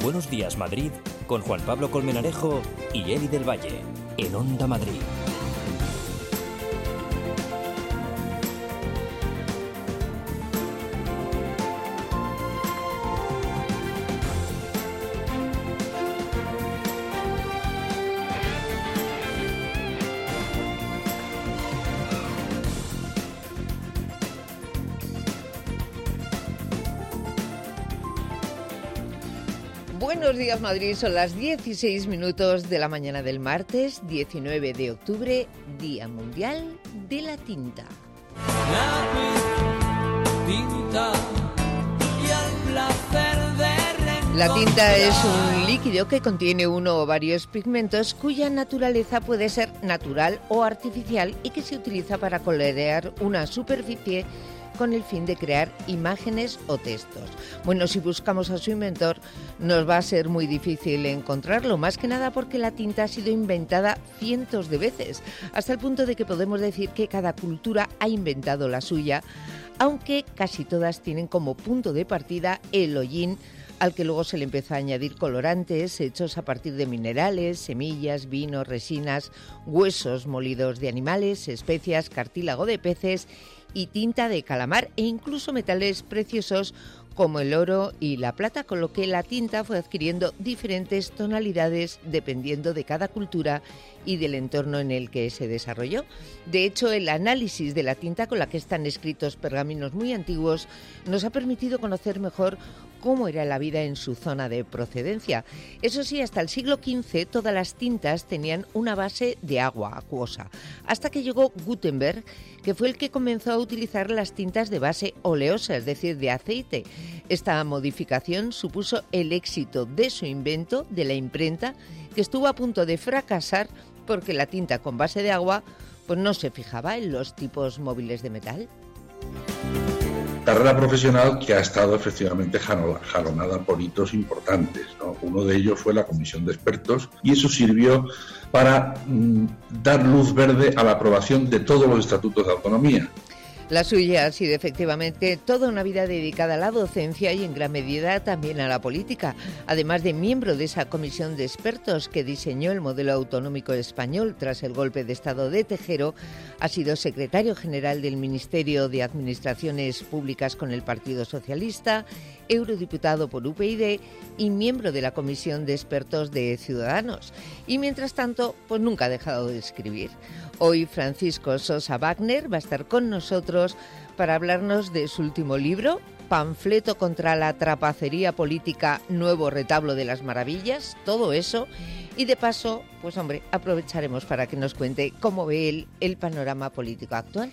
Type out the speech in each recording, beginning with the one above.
Buenos Días Madrid con Juan Pablo Colmenarejo y Eli del Valle en Onda Madrid. Buenos días Madrid, son las 16 minutos de la mañana del martes 19 de octubre, Día Mundial de la Tinta. La tinta es un líquido que contiene uno o varios pigmentos cuya naturaleza puede ser natural o artificial y que se utiliza para colorear una superficie con el fin de crear imágenes o textos. Bueno, si buscamos a su inventor, nos va a ser muy difícil encontrarlo, más que nada porque la tinta ha sido inventada cientos de veces, hasta el punto de que podemos decir que cada cultura ha inventado la suya, aunque casi todas tienen como punto de partida el hollín, al que luego se le empezó a añadir colorantes hechos a partir de minerales, semillas, vino, resinas, huesos molidos de animales, especias, cartílago de peces y tinta de calamar e incluso metales preciosos como el oro y la plata, con lo que la tinta fue adquiriendo diferentes tonalidades dependiendo de cada cultura y del entorno en el que se desarrolló. De hecho, el análisis de la tinta con la que están escritos pergaminos muy antiguos nos ha permitido conocer mejor cómo era la vida en su zona de procedencia. Eso sí, hasta el siglo XV todas las tintas tenían una base de agua acuosa, hasta que llegó Gutenberg, que fue el que comenzó a utilizar las tintas de base oleosa, es decir, de aceite. Esta modificación supuso el éxito de su invento, de la imprenta, que estuvo a punto de fracasar porque la tinta con base de agua pues no se fijaba en los tipos móviles de metal. Carrera profesional que ha estado efectivamente jalonada por hitos importantes, ¿no? Uno de ellos fue la comisión de expertos y eso sirvió para dar luz verde a la aprobación de todos los estatutos de autonomía. La suya ha sido efectivamente toda una vida dedicada a la docencia y en gran medida también a la política. Además de miembro de esa comisión de expertos que diseñó el modelo autonómico español tras el golpe de Estado de Tejero, ha sido secretario general del Ministerio de Administraciones Públicas con el Partido Socialista, eurodiputado por UPyD y miembro de la comisión de expertos de Ciudadanos. Y mientras tanto, pues nunca ha dejado de escribir. Hoy Francisco Sosa Wagner va a estar con nosotros para hablarnos de su último libro, Panfleto contra la trapacería política, nuevo retablo de las maravillas, todo eso. Y de paso, pues hombre, aprovecharemos para que nos cuente cómo ve él el panorama político actual.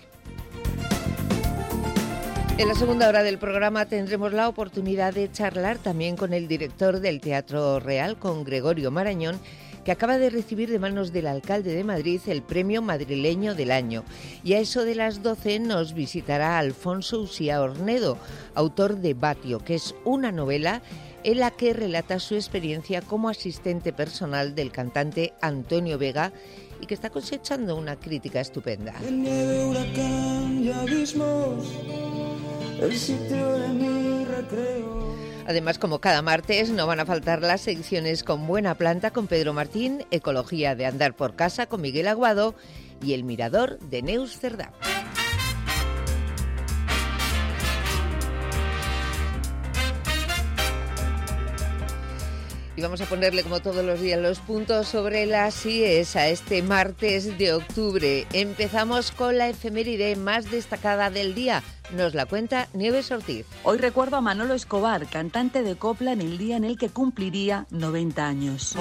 En la segunda hora del programa tendremos la oportunidad de charlar también con el director del Teatro Real, con Gregorio Marañón, que acaba de recibir de manos del alcalde de Madrid el Premio Madrileño del Año. Y a eso de las 12 nos visitará Alfonso Uxía Ornedo, autor de Batio, que es una novela en la que relata su experiencia como asistente personal del cantante Antonio Vega y que está cosechando una crítica estupenda. En nieve, huracán y abismos, el sitio de mi recreo. Además, como cada martes, no van a faltar las secciones con Buena Planta con Pedro Martín, Ecología de Andar por Casa con Miguel Aguado y El Mirador de Neus Cerdá. Y vamos a ponerle, como todos los días, los puntos sobre las IES a este martes de octubre. Empezamos con la efeméride más destacada del día. Nos la cuenta Nieves Ortiz. Hoy recuerdo a Manolo Escobar, cantante de copla en el día en el que cumpliría 90 años.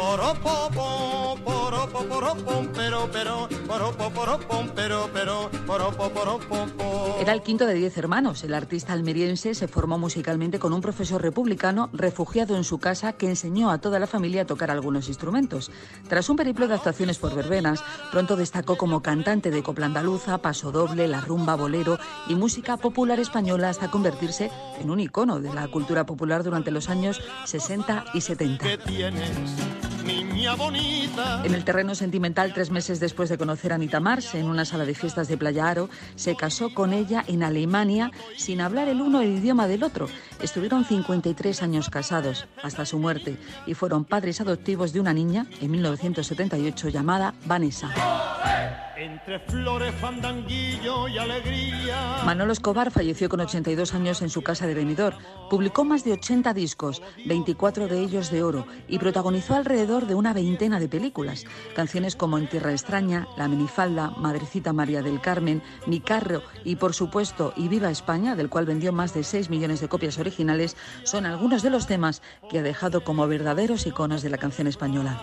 Era el quinto de 10 hermanos. El artista almeriense se formó musicalmente con un profesor republicano refugiado en su casa que enseñó a toda la familia a tocar algunos instrumentos. Tras un periplo de actuaciones por verbenas, pronto destacó como cantante de copla andaluza, pasodoble, la rumba, bolero y música popular española hasta convertirse en un icono de la cultura popular durante los años 60 y 70. niña bonita. En el terreno sentimental, 3 meses después de conocer a Anita Mars en una sala de fiestas de Playa Aro, se casó con ella en Alemania sin hablar el uno el idioma del otro. Estuvieron 53 años casados hasta su muerte y fueron padres adoptivos de una niña en 1978 llamada Vanessa. Entre flores, fandanguillo y alegría. Manolo Escobar falleció con 82 años en su casa de Benidorm. Publicó más de 80 discos, 24 de ellos de oro, y protagonizó alrededor de una veintena de películas. Canciones como En tierra extraña, La minifalda, Madrecita María del Carmen, Mi carro y, por supuesto, Y viva España, del cual vendió más de 6 millones de copias originales, son algunos de los temas que ha dejado como verdaderos iconos de la canción española.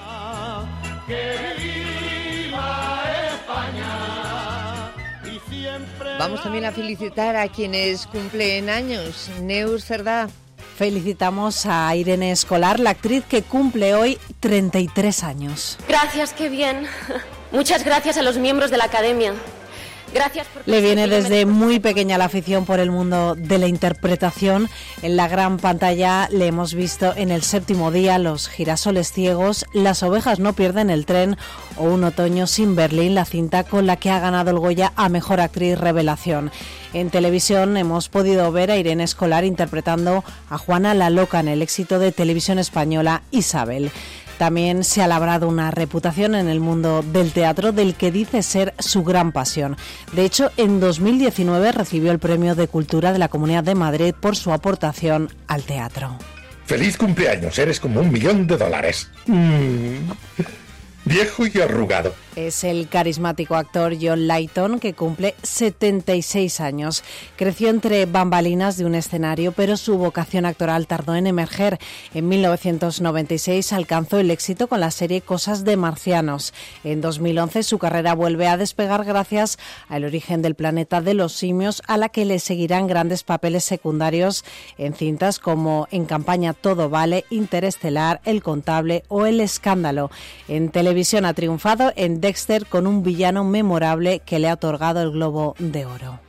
Vamos también a felicitar a quienes cumplen años. Neus Cerdá. Felicitamos a Irene Escolar, la actriz que cumple hoy 33 años. Gracias, qué bien. Muchas gracias a los miembros de la Academia. Gracias por... Le viene desde muy pequeña la afición por el mundo de la interpretación. En la gran pantalla le hemos visto en El séptimo día, Los girasoles ciegos, Las ovejas no pierden el tren o Un otoño sin Berlín, la cinta con la que ha ganado el Goya a Mejor Actriz Revelación. En televisión hemos podido ver a Irene Escolar interpretando a Juana la Loca en el éxito de televisión española Isabel. También se ha labrado una reputación en el mundo del teatro del que dice ser su gran pasión. De hecho, en 2019 recibió el Premio de Cultura de la Comunidad de Madrid por su aportación al teatro. ¡Feliz cumpleaños! Eres como $1.000.000. Viejo y arrugado. Es el carismático actor John Lydon, que cumple 76 años. Creció entre bambalinas de un escenario, pero su vocación actoral tardó en emerger. En 1996 alcanzó el éxito con la serie Cosas de marcianos. En 2011 su carrera vuelve a despegar gracias al Origen del planeta de los simios, a la que le seguirán grandes papeles secundarios en cintas como En campaña todo vale, Interestelar, El contable o El escándalo. En televisión ha triunfado en Dexter con un villano memorable que le ha otorgado el Globo de Oro.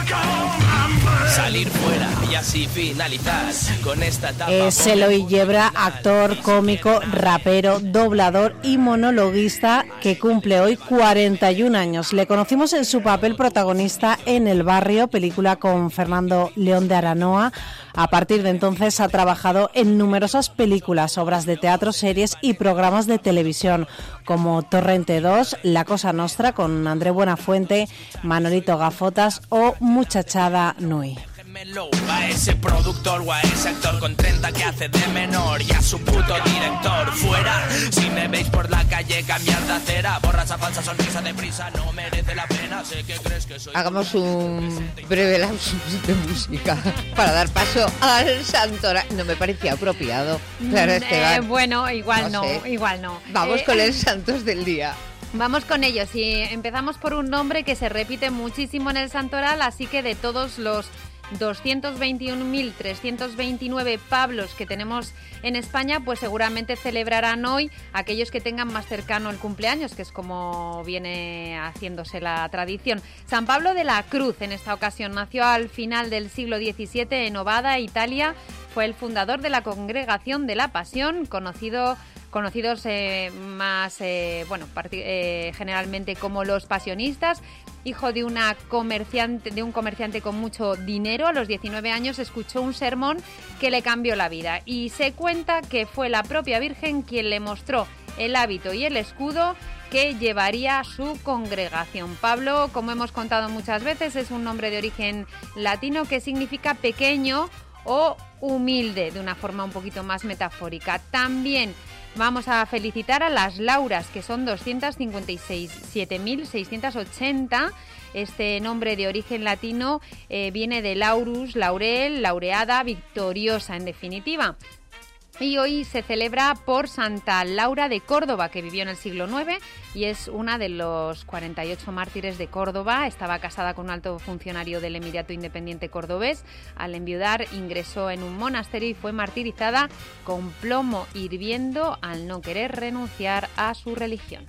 Salir fuera y así finalizar con esta etapa. Es Eloy Yebra, actor, cómico, rapero, doblador y monologuista, que cumple hoy 41 años. Le conocimos en su papel protagonista en El barrio, película con Fernando León de Aranoa. A partir de entonces ha trabajado en numerosas películas, obras de teatro, series y programas de televisión como Torrente 2, La cosa nostra con André Buenafuente, Manolito Gafotas o Muchachada Nui. A ese productor o a ese actor con 30 que hace de menor y a su puto director fuera. Si me veis por la calle cambiar de acera, borra esa falsa sonrisa deprisa, no merece la pena. Sé que crees que soy... Hagamos un breve lapsus de música para dar paso al Santoral. No me parecía apropiado. Claro, Esteban. Bueno, igual no. Vamos con el Santos del día. Vamos con ellos y empezamos por un nombre que se repite muchísimo en el Santoral, así que de todos los 221.329 Pablos que tenemos en España, pues seguramente celebrarán hoy aquellos que tengan más cercano el cumpleaños, que es como viene haciéndose la tradición. San Pablo de la Cruz, en esta ocasión, nació al final del siglo XVII en Ovada, Italia. Fue el fundador de la Congregación de la Pasión, conocidos generalmente como los pasionistas. Hijo de un comerciante con mucho dinero, a los 19 años escuchó un sermón que le cambió la vida, y se cuenta que fue la propia Virgen quien le mostró el hábito y el escudo que llevaría su congregación. Pablo, como hemos contado muchas veces, es un nombre de origen latino que significa pequeño o humilde, de una forma un poquito más metafórica. También vamos a felicitar a las Lauras, que son 257.680. Este nombre de origen latino viene de laurus, laurel, laureada, victoriosa, en definitiva. Y hoy se celebra por Santa Laura de Córdoba, que vivió en el siglo IX y es una de los 48 mártires de Córdoba. Estaba casada con un alto funcionario del Emirato Independiente cordobés. Al enviudar ingresó en un monasterio y fue martirizada con plomo hirviendo al no querer renunciar a su religión.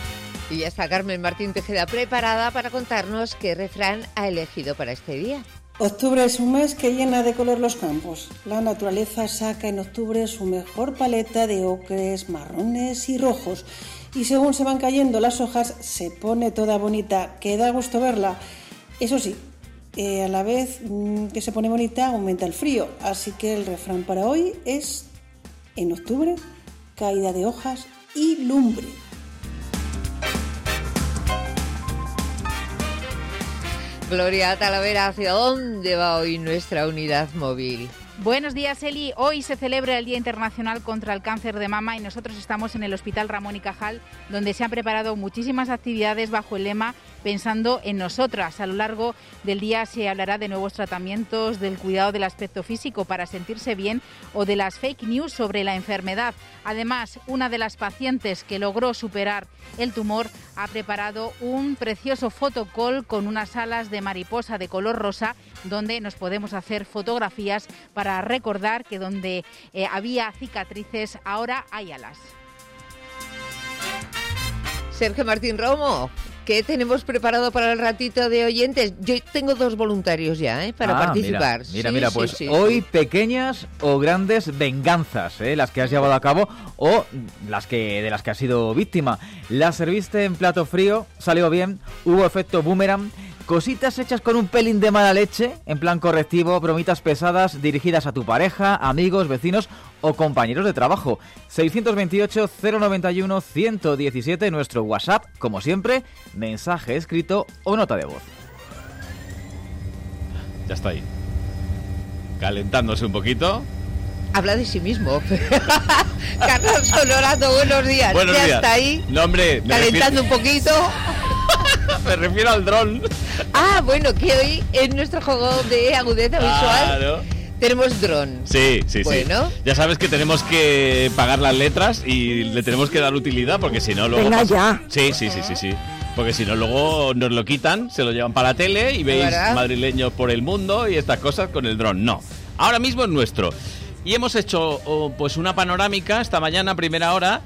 Y ya está Carmen Martín Tejeda preparada para contarnos qué refrán ha elegido para este día. Octubre es un mes que llena de color los campos. La naturaleza saca en octubre su mejor paleta de ocres, marrones y rojos. Y según se van cayendo las hojas, se pone toda bonita, que da gusto verla. Eso sí, a la vez que se pone bonita, aumenta el frío. Así que el refrán para hoy es: en octubre, caída de hojas y lumbre. Gloria Talavera, ¿hacia dónde va hoy nuestra unidad móvil? Buenos días, Eli. Hoy se celebra el Día Internacional contra el Cáncer de Mama y nosotros estamos en el Hospital Ramón y Cajal, donde se han preparado muchísimas actividades bajo el lema Pensando en nosotras. A lo largo del día se hablará de nuevos tratamientos, del cuidado del aspecto físico para sentirse bien o de las fake news sobre la enfermedad. Además, una de las pacientes que logró superar el tumor ha preparado un precioso photocall con unas alas de mariposa de color rosa donde nos podemos hacer fotografías para recordar que donde había cicatrices ahora hay alas. Sergio Martín Romo, ¿qué tenemos preparado para el ratito de oyentes? Yo tengo 2 voluntarios ya para participar. Mira, pues hoy pequeñas o grandes venganzas, las que has llevado a cabo o de las que has sido víctima. Las serviste en plato frío, salió bien, hubo efecto boomerang. Cositas hechas con un pelín de mala leche, en plan correctivo, bromitas pesadas dirigidas a tu pareja, amigos, vecinos o compañeros de trabajo. 628-091-117, nuestro WhatsApp, como siempre, mensaje escrito o nota de voz. Ya está ahí. Calentándose un poquito. Habla de sí mismo. Carlos Honorato, buenos días. Buenos días. Está ahí. No, hombre, calentando un poquito. Me refiero al dron. Ah, bueno, que hoy en nuestro juego de agudeza visual tenemos dron. Sí. Bueno. Ya sabes que tenemos que pagar las letras y le tenemos que dar utilidad porque si no luego... Venga ya. Sí. Porque si no luego nos lo quitan, se lo llevan para la tele y veis madrileños por el mundo y estas cosas con el dron. No, ahora mismo es nuestro. Y hemos hecho pues una panorámica esta mañana, primera hora,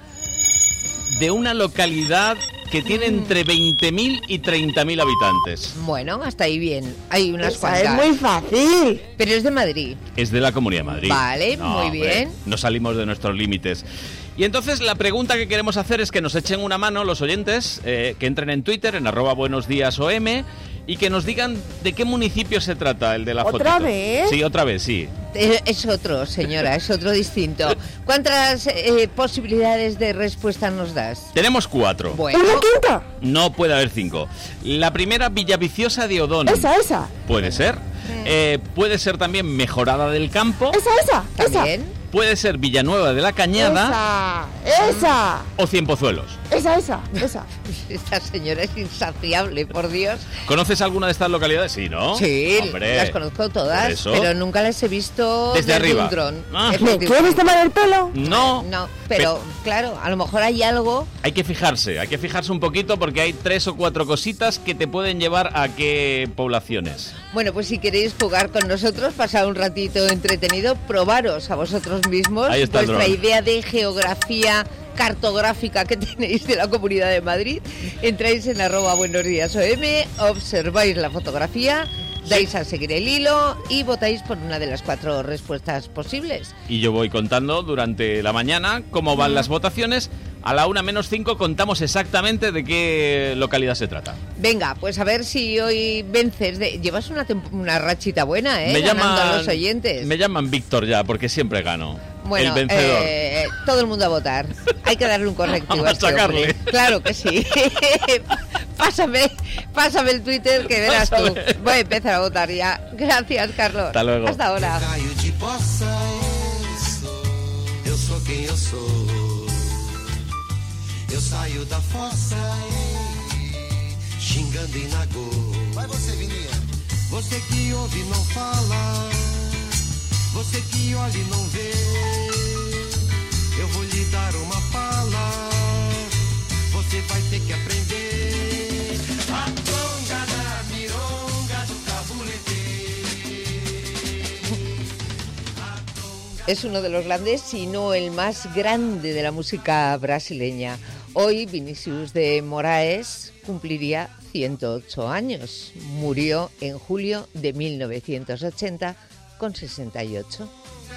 de una localidad que tiene entre 20.000 y 30.000 habitantes. Bueno, hasta ahí bien. Hay unas cuantas. Es muy fácil. Pero es de Madrid. Es de la Comunidad de Madrid. Vale, muy bien. No salimos de nuestros límites. Y entonces la pregunta que queremos hacer es que nos echen una mano los oyentes, que entren en Twitter, en @buenosdíasom, y que nos digan de qué municipio se trata el de la foto. ¿Otra vez? Sí, otra vez, sí. Es otro, señora, es otro distinto. ¿Cuántas posibilidades de respuesta nos das? Tenemos 4. Bueno. ¿Una quinta? No puede haber 5. La primera, Villaviciosa de Odón. Esa. Puede ser. Puede ser también Mejorada del Campo. Esa. También. Puede ser Villanueva de la Cañada. Esa. O Cienpozuelos. Esa. Esta señora es insaciable, por Dios. ¿Conoces alguna de estas localidades? Sí, ¿no? Sí, hombre, las conozco todas, pero nunca las he visto desde arriba. Un dron. ¿Me quieres tomar el pelo? No, pero claro, a lo mejor hay algo. Hay que fijarse un poquito porque hay 3 o 4 cositas que te pueden llevar a qué poblaciones. Bueno, pues si queréis jugar con nosotros, pasar un ratito entretenido, probaros a vosotros mismos vuestra idea de geografía cartográfica que tenéis de la Comunidad de Madrid. Entráis en @buenosdíasom, observáis la fotografía, dais a seguir el hilo y votáis por una de las 4 respuestas posibles. Y yo voy contando durante la mañana cómo van las votaciones. A la 1:05 contamos exactamente de qué localidad se trata. Venga, pues a ver si hoy vences. Llevas una rachita buena, ganando a los oyentes. Me llaman Víctor ya, porque siempre gano. Bueno, el vencedor. Todo el mundo a votar. Hay que darle un correctivo a este hombre. Claro que sí. Pásame el Twitter que verás tú. Voy a empezar a votar ya. Gracias, Carlos. Hasta luego. Hasta ahora. Eu saio da fossa, xingando e na go. Vai você, Vininha. Você que ouve não fala, você que olha e não vê. Eu vou lhe dar uma pala, você vai ter que aprender. A tonga da mironga do cabulete. Es uno de los grandes, si no el más grande de la música brasileña. Hoy Vinícius de Moraes cumpliría 108 años. Murió en julio de 1980 con 68.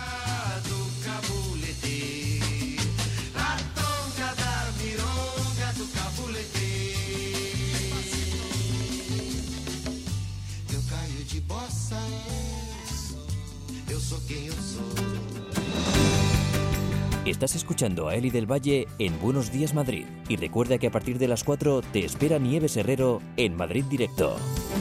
Estás escuchando a Eli del Valle en Buenos Días Madrid. Y recuerda que a partir de las 4 te espera Nieves Herrero en Madrid Directo.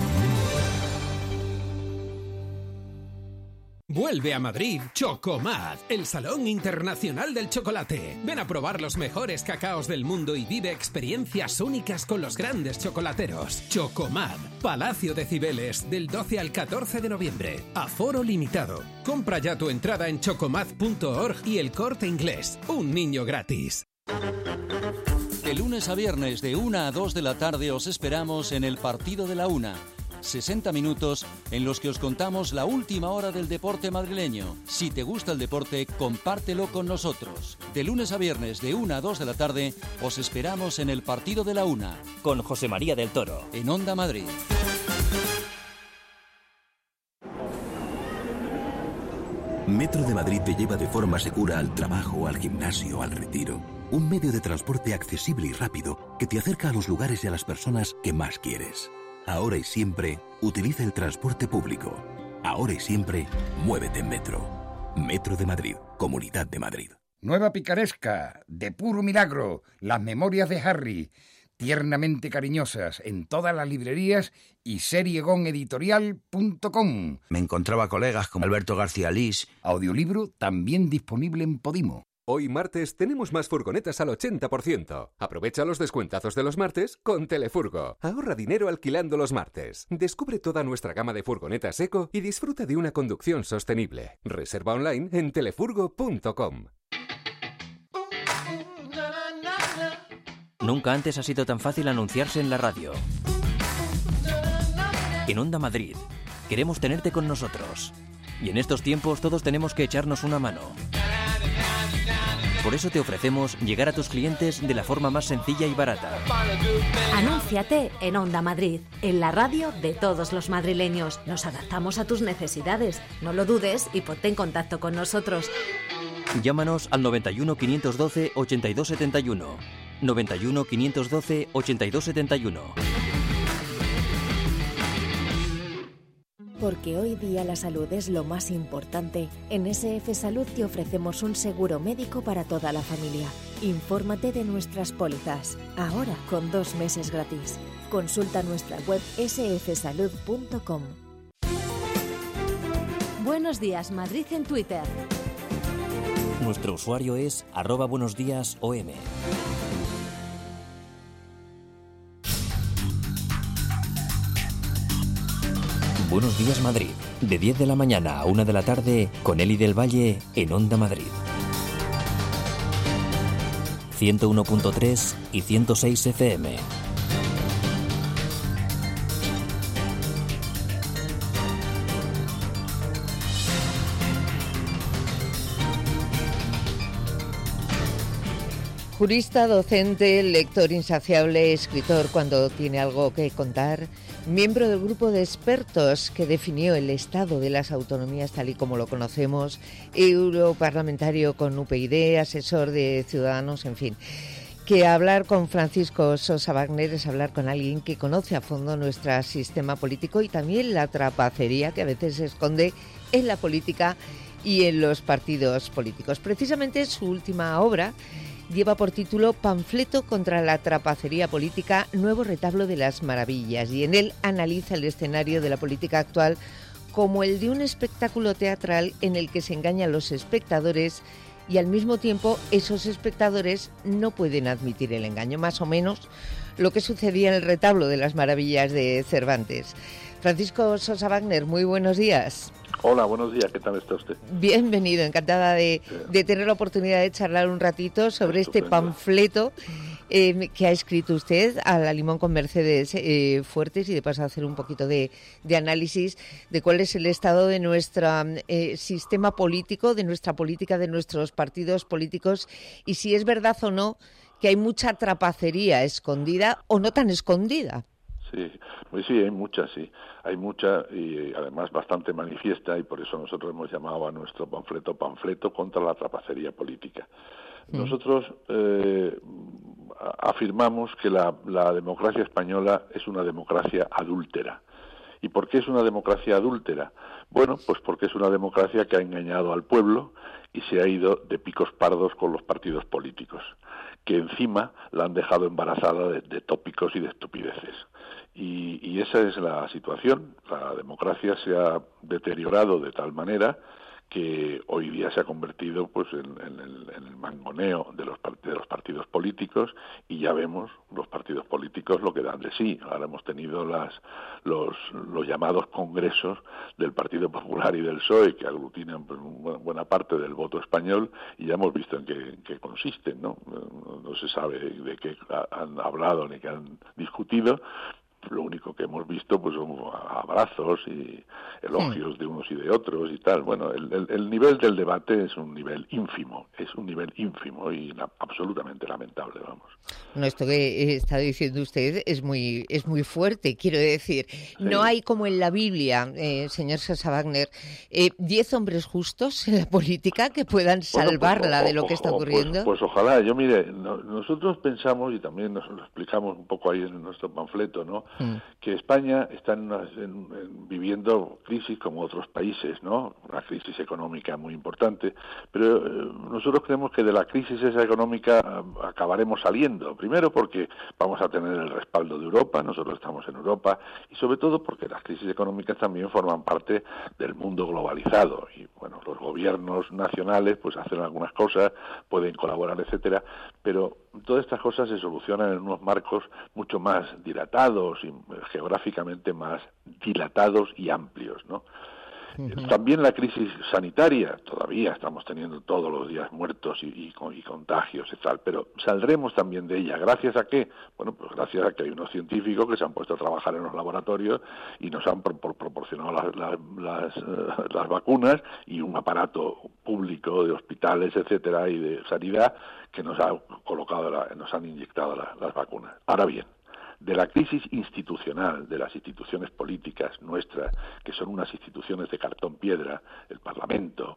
Vuelve a Madrid Chocomad, el Salón Internacional del Chocolate. Ven a probar los mejores cacaos del mundo y vive experiencias únicas con los grandes chocolateros. Chocomad, Palacio de Cibeles, del 12 al 14 de noviembre. Aforo limitado. Compra ya tu entrada en chocomad.org y El Corte Inglés. Un niño gratis. De lunes a viernes de 1 a 2 de la tarde os esperamos en el Partido de la Una. 60 minutos en los que os contamos la última hora del deporte madrileño. Si te gusta el deporte, compártelo con nosotros. De lunes a viernes, de 1 a 2 de la tarde, os esperamos en el Partido de la Una. Con José María del Toro. En Onda Madrid. Metro de Madrid te lleva de forma segura al trabajo, al gimnasio, al retiro. Un medio de transporte accesible y rápido que te acerca a los lugares y a las personas que más quieres. Ahora y siempre, utiliza el transporte público. Ahora y siempre, muévete en Metro. Metro de Madrid, Comunidad de Madrid. Nueva picaresca, de puro milagro, las memorias de Harry, tiernamente cariñosas en todas las librerías y seriegoneditorial.com. Me encontraba colegas como Alberto García Lís. Audiolibro también disponible en Podimo. Hoy martes tenemos más furgonetas al 80%. Aprovecha los descuentazos de los martes con Telefurgo. Ahorra dinero alquilando los martes. Descubre toda nuestra gama de furgonetas eco y disfruta de una conducción sostenible. Reserva online en telefurgo.com. Nunca antes ha sido tan fácil anunciarse en la radio. En Onda Madrid, queremos tenerte con nosotros. Y en estos tiempos todos tenemos que echarnos una mano. Por eso te ofrecemos llegar a tus clientes de la forma más sencilla y barata. Anúnciate en Onda Madrid, en la radio de todos los madrileños. Nos adaptamos a tus necesidades. No lo dudes y ponte en contacto con nosotros. Llámanos al 91 512 8271. 91 512 8271. Porque hoy día la salud es lo más importante, en SF Salud te ofrecemos un seguro médico para toda la familia. Infórmate de nuestras pólizas, ahora con 2 meses gratis. Consulta nuestra web sfsalud.com. Buenos días, Madrid en Twitter. Nuestro usuario es @buenosdiasom. Buenos días Madrid, de 10 de la mañana a 1 de la tarde, con Eli del Valle en Onda Madrid. 101.3 y 106 FM. Jurista, docente, lector insaciable, escritor cuando tiene algo que contar, miembro del grupo de expertos que definió el estado de las autonomías tal y como lo conocemos, europarlamentario con UPyD, asesor de Ciudadanos, en fin. Que hablar con Francisco Sosa Wagner es hablar con alguien que conoce a fondo nuestro sistema político y también la trapacería que a veces se esconde en la política y en los partidos políticos. Precisamente su última obra lleva por título Panfleto contra la trapacería política, nuevo retablo de las maravillas, y en él analiza el escenario de la política actual como el de un espectáculo teatral en el que se engañan los espectadores y al mismo tiempo esos espectadores no pueden admitir el engaño, más o menos lo que sucedía en el retablo de las maravillas de Cervantes. Francisco Sosa Wagner, muy buenos días. Hola, buenos días, ¿qué tal está usted? Bienvenido, encantada de tener la oportunidad de charlar un ratito sobre este panfleto que ha escrito usted a la limón con Mercedes Fuertes y de paso a hacer un poquito de análisis de cuál es el estado de nuestro sistema político, de nuestra política, de nuestros partidos políticos y si es verdad o no que hay mucha trapacería escondida o no tan escondida. Sí, pues sí, hay muchas, y además bastante manifiesta, y por eso nosotros hemos llamado a nuestro panfleto contra la trapacería política. Nosotros afirmamos que la democracia española es una democracia adúltera. ¿Y por qué es una democracia adúltera? Bueno, pues porque es una democracia que ha engañado al pueblo y se ha ido de picos pardos con los partidos políticos, que encima la han dejado embarazada de tópicos y de estupideces. Y esa es la situación. La democracia se ha deteriorado de tal manera que hoy día se ha convertido pues en el mangoneo de los partidos políticos, y ya vemos los partidos políticos lo que dan de sí. Ahora hemos tenido los llamados congresos del Partido Popular y del PSOE, que aglutinan pues, buena parte del voto español, y ya hemos visto en qué consisten, ¿no? No se sabe de qué han hablado ni qué han discutido. Lo único que hemos visto pues son abrazos y elogios de unos y de otros y tal. Bueno, el nivel del debate es un nivel ínfimo y absolutamente lamentable, vamos. Bueno, esto que está diciendo usted es muy fuerte, quiero decir. Sí. No hay como en la Biblia, señor Sosa Wagner, 10 hombres justos en la política que puedan salvarla de lo que está ocurriendo. Pues ojalá. Yo mire, nosotros pensamos, y también nos lo explicamos un poco ahí en nuestro panfleto, ¿no? Que España está viviendo crisis como otros países, ¿no? Una crisis económica muy importante, pero nosotros creemos que de la crisis esa económica acabaremos saliendo. Primero porque vamos a tener el respaldo de Europa, nosotros estamos en Europa, y sobre todo porque las crisis económicas también forman parte del mundo globalizado, y bueno, los gobiernos nacionales pues hacen algunas cosas, pueden colaborar, etcétera, pero todas estas cosas se solucionan en unos marcos mucho más dilatados y geográficamente más dilatados y amplios, ¿no? También la crisis sanitaria, todavía estamos teniendo todos los días muertos y contagios y tal, pero saldremos también de ella. ¿Gracias a qué? Bueno, pues gracias a que hay unos científicos que se han puesto a trabajar en los laboratorios y nos han proporcionado las vacunas, y un aparato público de hospitales, etcétera, y de sanidad que nos han inyectado las vacunas. Ahora bien, de la crisis institucional, de las instituciones políticas nuestras, que son unas instituciones de cartón piedra, el Parlamento,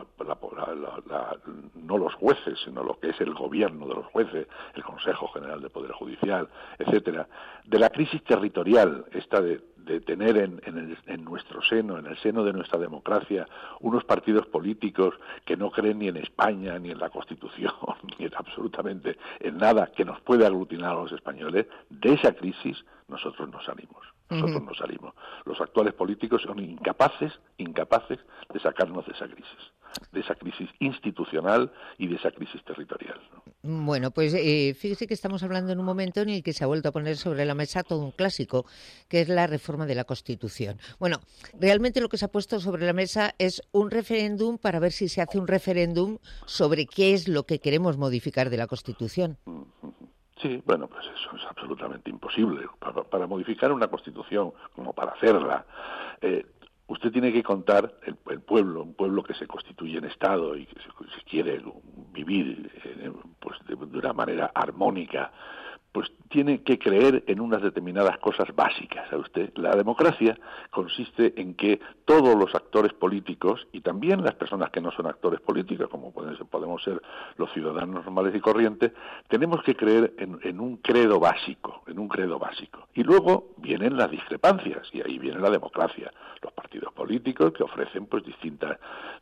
no los jueces, sino lo que es el gobierno de los jueces, el Consejo General del Poder Judicial, etcétera, de la crisis territorial, esta de tener en nuestro seno, en el seno de nuestra democracia, unos partidos políticos que no creen ni en España, ni en la Constitución, ni absolutamente en nada que nos pueda aglutinar a los españoles. De esa crisis nosotros no salimos. No salimos. Los actuales políticos son incapaces de sacarnos de esa crisis institucional y de esa crisis territorial, ¿no? Bueno, pues fíjese que estamos hablando en un momento en el que se ha vuelto a poner sobre la mesa todo un clásico, que es la reforma de la Constitución. Bueno, realmente lo que se ha puesto sobre la mesa es un referéndum para ver si se hace un referéndum sobre qué es lo que queremos modificar de la Constitución. Sí, bueno, pues eso es absolutamente imposible. Para modificar una Constitución, como para hacerla, usted tiene que contar un pueblo que se constituye en Estado y que se quiere vivir pues de una manera armónica, pues tiene que creer en unas determinadas cosas básicas, ¿sabe usted? La democracia consiste en que todos los actores políticos, y también las personas que no son actores políticos, como podemos ser los ciudadanos normales y corrientes, tenemos que creer en un credo básico, Y luego vienen las discrepancias, y ahí viene la democracia. Los partidos políticos que ofrecen pues distintas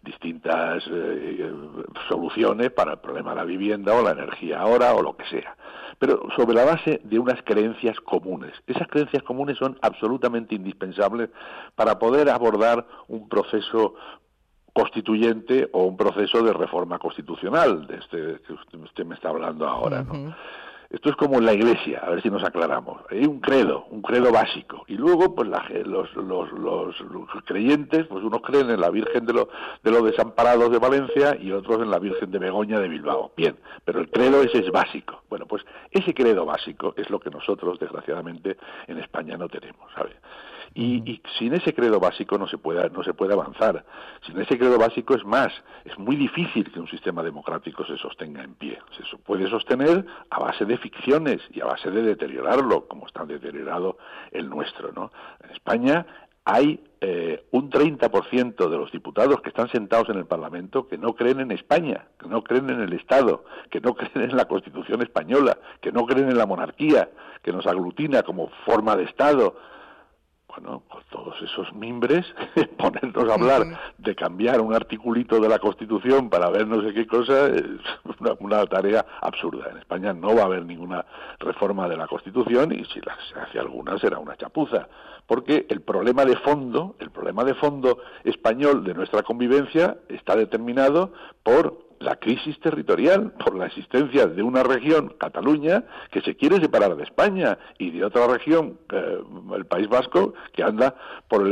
soluciones para el problema de la vivienda o la energía ahora o lo que sea, pero sobre la base de unas creencias comunes. Esas creencias comunes son absolutamente indispensables para poder abordar un proceso constituyente o un proceso de reforma constitucional, de este que usted me está hablando ahora, ¿no? Esto es como en la Iglesia, a ver si nos aclaramos. Hay un credo básico, y luego pues los creyentes, pues unos creen en la Virgen de los Desamparados de Valencia y otros en la Virgen de Begoña de Bilbao. Bien, pero el credo ese es básico. Bueno, pues ese credo básico es lo que nosotros, desgraciadamente, en España no tenemos, ¿sabes? Y sin ese credo básico no se puede avanzar. Sin ese credo básico es muy difícil que un sistema democrático se sostenga en pie. Se puede sostener a base de ficciones y a base de deteriorarlo, como está deteriorado el nuestro, ¿no? En España hay un 30% de los diputados que están sentados en el Parlamento que no creen en España, que no creen en el Estado, que no creen en la Constitución española, que no creen en la monarquía, que nos aglutina como forma de Estado. Bueno, con todos esos mimbres, ponernos a hablar de cambiar un articulito de la Constitución para ver no sé qué cosa es una tarea absurda. En España no va a haber ninguna reforma de la Constitución y si se hace alguna será una chapuza, porque el problema de fondo español de nuestra convivencia está determinado por la crisis territorial, por la existencia de una región, Cataluña, que se quiere separar de España, y de otra región, el País Vasco, que anda con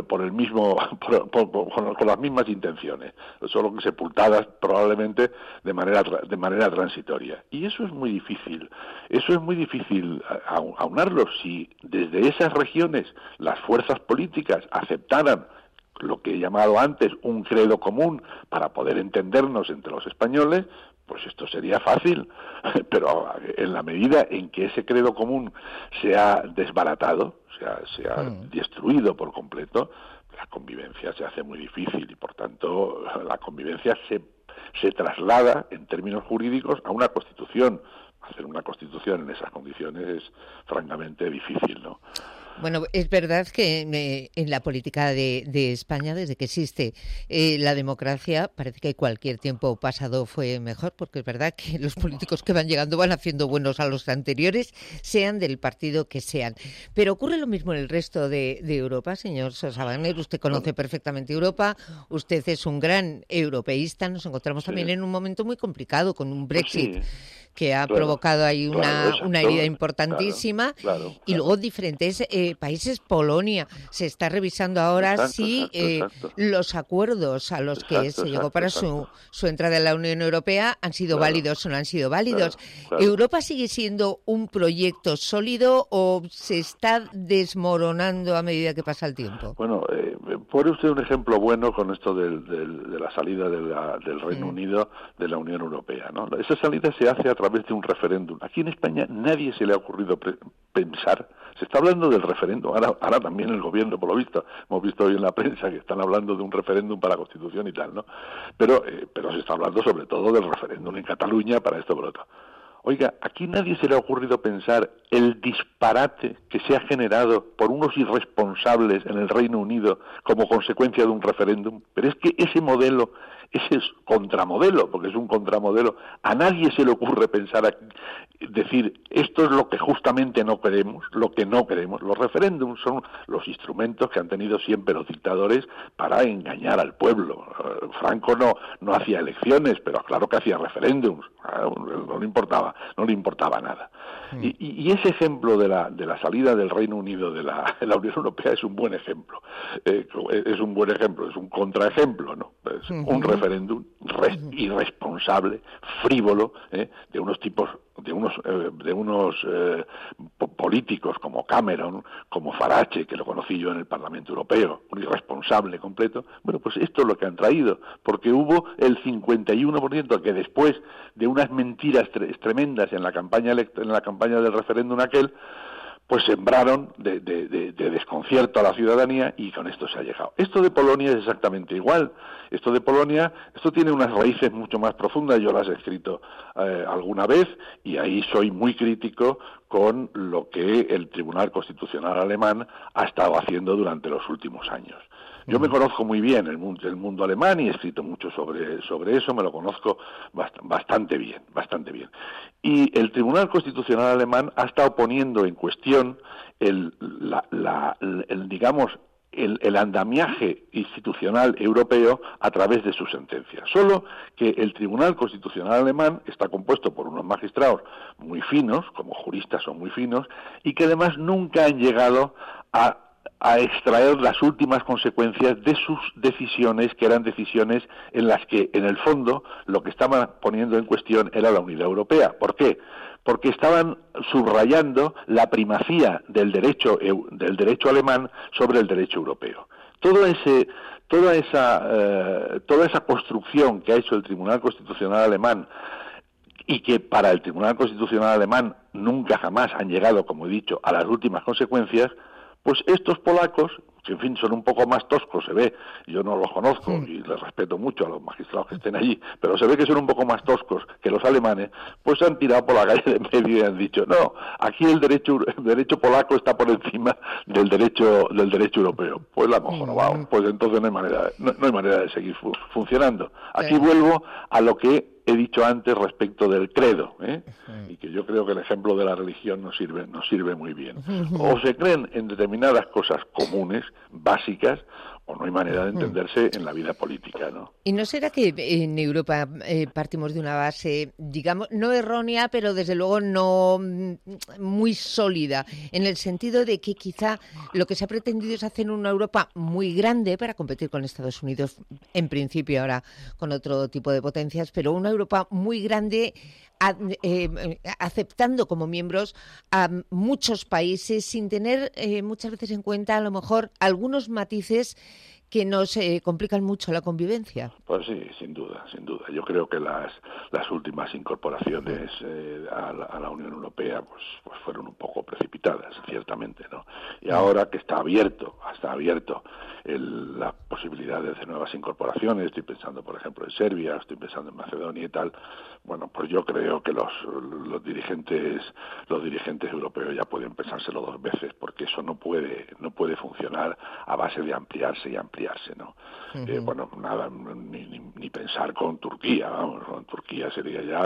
las mismas intenciones, solo que sepultadas probablemente de manera transitoria. Y eso es muy difícil aunarlo. Si desde esas regiones las fuerzas políticas aceptaran lo que he llamado antes un credo común para poder entendernos entre los españoles, pues esto sería fácil, pero en la medida en que ese credo común se ha desbaratado, se ha destruido por completo, la convivencia se hace muy difícil y por tanto la convivencia se traslada en términos jurídicos a una constitución. Hacer una constitución en esas condiciones es francamente difícil, ¿no? Bueno, es verdad que en la política de España, desde que existe la democracia, parece que cualquier tiempo pasado fue mejor, porque es verdad que los políticos que van llegando van haciendo buenos a los anteriores, sean del partido que sean. Pero ocurre lo mismo en el resto de Europa, señor Sosa Wagner. Usted conoce perfectamente Europa, usted es un gran europeísta. Nos encontramos también en un momento muy complicado con un Brexit que ha provocado ahí una herida importantísima. Y luego diferentes países. Polonia se está revisando ahora los acuerdos a los que se llegó para su entrada en la Unión Europea han sido válidos o no han sido válidos. ¿Europa sigue siendo un proyecto sólido o se está desmoronando a medida que pasa el tiempo? Bueno, pone usted un ejemplo bueno con esto de la salida del Reino Unido de la Unión Europea, ¿no? Esa salida se hace a través de un referéndum. Aquí en España nadie se le ha ocurrido pensar. Se está hablando del referéndum, ahora también el gobierno, por lo visto, hemos visto hoy en la prensa que están hablando de un referéndum para la Constitución y tal, ¿no? Pero se está hablando sobre todo del referéndum en Cataluña para esto por otro. Oiga, aquí nadie se le ha ocurrido pensar el disparate que se ha generado por unos irresponsables en el Reino Unido como consecuencia de un referéndum, pero es que ese es contramodelo, porque es un contramodelo. A nadie se le ocurre pensar, decir, esto es lo que justamente no queremos, lo que no queremos. Los referéndums son los instrumentos que han tenido siempre los dictadores para engañar al pueblo. Franco no hacía elecciones, pero claro que hacía referéndums. No le importaba nada. Y ese ejemplo de la salida del Reino Unido de la Unión Europea es un buen ejemplo. Es un contraejemplo, ¿no? Es un referéndum irresponsable, frívolo, de unos tipos, de unos políticos como Cameron, como Farage, que lo conocí yo en el Parlamento Europeo, un irresponsable completo. Bueno, pues esto es lo que han traído, porque hubo el 51% que después de unas mentiras tremendas en la campaña del referéndum aquel, pues sembraron de desconcierto a la ciudadanía y con esto se ha llegado. Esto de Polonia es exactamente igual. Esto tiene unas raíces mucho más profundas, yo las he escrito alguna vez y ahí soy muy crítico con lo que el Tribunal Constitucional alemán ha estado haciendo durante los últimos años. Yo me conozco muy bien el mundo alemán y he escrito mucho sobre eso, me lo conozco bastante bien. Y el Tribunal Constitucional alemán ha estado poniendo en cuestión el andamiaje institucional europeo a través de sus sentencias. Solo que el Tribunal Constitucional alemán está compuesto por unos magistrados muy finos, como juristas son muy finos, y que además nunca han llegado a extraer las últimas consecuencias de sus decisiones, que eran decisiones en las que, en el fondo, lo que estaban poniendo en cuestión era la unidad europea. ¿Por qué? porque estaban subrayando la primacía del derecho alemán sobre el derecho europeo. Toda esa construcción que ha hecho el Tribunal Constitucional alemán, y que para el Tribunal Constitucional alemán nunca jamás han llegado, como he dicho, a las últimas consecuencias, pues estos polacos, que en fin son un poco más toscos, se ve, yo no los conozco y les respeto mucho a los magistrados que estén allí, pero se ve que son un poco más toscos que los alemanes, pues se han tirado por la calle de medio y han dicho, no, aquí el derecho polaco está por encima del derecho europeo. Pues la hemos jorobado, pues entonces no hay manera de seguir funcionando. Aquí vuelvo a lo que he dicho antes respecto del credo, y que yo creo que el ejemplo de la religión nos sirve muy bien. O se creen en determinadas cosas comunes, básicas, o no hay manera de entenderse en la vida política, ¿no? ¿Y no será que en Europa partimos de una base, digamos, no errónea, pero desde luego no muy sólida, en el sentido de que quizá lo que se ha pretendido es hacer una Europa muy grande para competir con Estados Unidos, en principio ahora con otro tipo de potencias, pero una Europa muy grande aceptando como miembros a muchos países sin tener muchas veces en cuenta a lo mejor algunos matices que nos complican mucho la convivencia. Pues sí, sin duda. Yo creo que las últimas incorporaciones a la Unión Europea pues fueron un poco precipitadas, ciertamente, ¿no? Y ahora que está abierto la posibilidad de hacer nuevas incorporaciones, estoy pensando, por ejemplo, en Serbia, estoy pensando en Macedonia y tal, bueno, pues yo creo que los dirigentes europeos ya pueden pensárselo dos veces, porque eso no puede funcionar a base de ampliarse, ¿no? Bueno, nada, ni pensar con Turquía, vamos, con Turquía sería ya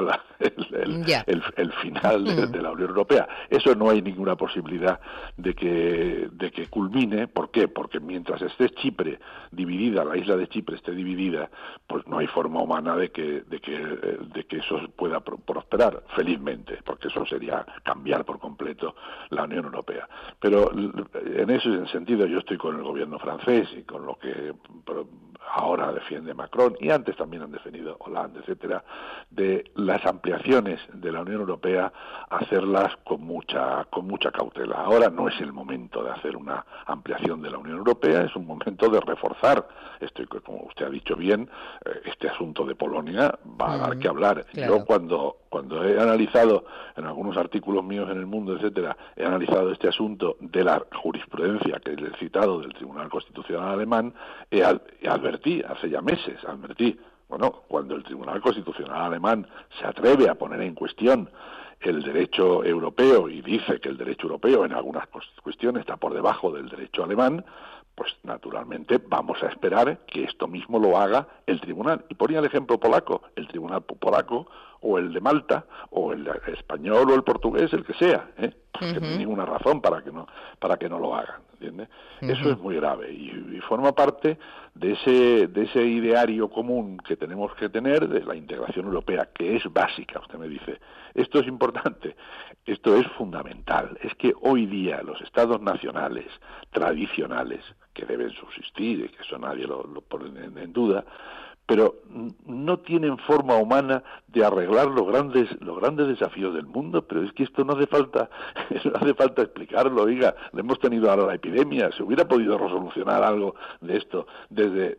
el final de la Unión Europea. Eso no hay ninguna posibilidad de que culmine. ¿Por qué? Porque mientras esté Chipre dividida, la isla de Chipre esté dividida, pues no hay forma humana de que eso pueda prosperar, felizmente, porque eso sería cambiar por completo la Unión Europea. Pero en ese sentido yo estoy con el gobierno francés y con lo que ahora defiende Macron, y antes también han defendido Hollande, etcétera, de las ampliaciones de la Unión Europea, hacerlas con mucha cautela. Ahora no es el momento de hacer una ampliación de la Unión Europea, es un momento de reforzar. Como usted ha dicho bien, este asunto de Polonia va a dar que hablar. Claro. Yo cuando he analizado en algunos artículos míos en El Mundo, etcétera, he analizado este asunto de la jurisprudencia que he citado del Tribunal Constitucional alemán, advertí, hace ya meses, bueno, cuando el Tribunal Constitucional alemán se atreve a poner en cuestión el derecho europeo y dice que el derecho europeo en algunas cuestiones está por debajo del derecho alemán, pues naturalmente vamos a esperar que esto mismo lo haga el tribunal. Y ponía el ejemplo polaco, el tribunal polaco o el de Malta o el español o el portugués, el que sea, que no hay ninguna razón para que no lo hagan, ¿entiende? Eso es muy grave y forma parte de ese ideario común que tenemos que tener de la integración europea, que es básica. Usted me dice, esto es importante, esto es fundamental. Es que hoy día los estados nacionales tradicionales, que deben subsistir y que eso nadie lo pone en duda, pero no tienen forma humana de arreglar los grandes desafíos del mundo. Pero es que esto no hace falta explicarlo. Oiga, lo hemos tenido ahora la epidemia, se hubiera podido resolucionar algo de esto desde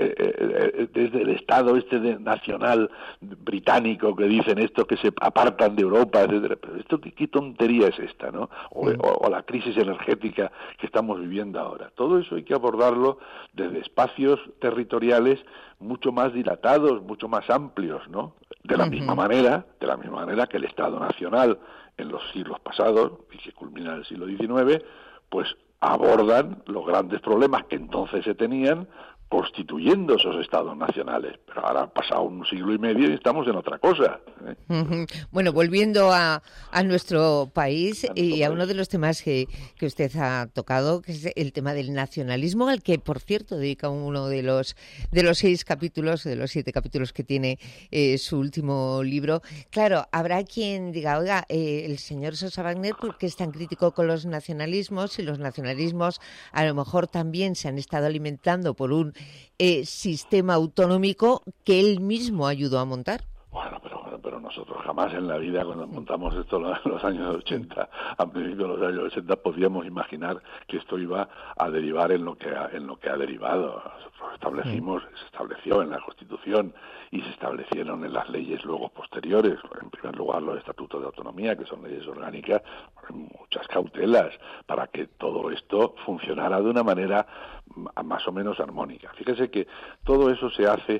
el Estado nacional británico, que dicen esto, que se apartan de Europa, etcétera. Pero esto qué tontería es esta, ¿no? O la crisis energética que estamos viviendo ahora. Todo eso hay que abordarlo desde espacios territoriales mucho más dilatados, mucho más amplios, ¿no? De la misma manera que el Estado Nacional en los siglos pasados, y que culmina en el siglo XIX, pues abordan los grandes problemas que entonces se tenían constituyendo esos estados nacionales. Pero ahora ha pasado un siglo y medio y estamos en otra cosa, Bueno, volviendo a nuestro país y a uno de los temas que usted ha tocado, que es el tema del nacionalismo, al que, por cierto, dedica uno de los 7 capítulos que tiene su último libro. Claro, habrá quien diga, oiga, el señor Sosa Wagner, ¿por qué es tan crítico con los nacionalismos? Y los nacionalismos a lo mejor también se han estado alimentando por un sistema autonómico que él mismo ayudó a montar. Bueno, pero nosotros jamás en la vida, cuando montamos esto en los años 80, a principios de los años 80, podíamos imaginar que esto iba a derivar en lo que ha derivado. Nosotros se estableció en la Constitución y se establecieron en las leyes luego posteriores, en primer lugar los estatutos de autonomía, que son leyes orgánicas, muchas cautelas para que todo esto funcionara de una manera más o menos armónica. Fíjese que todo eso se hace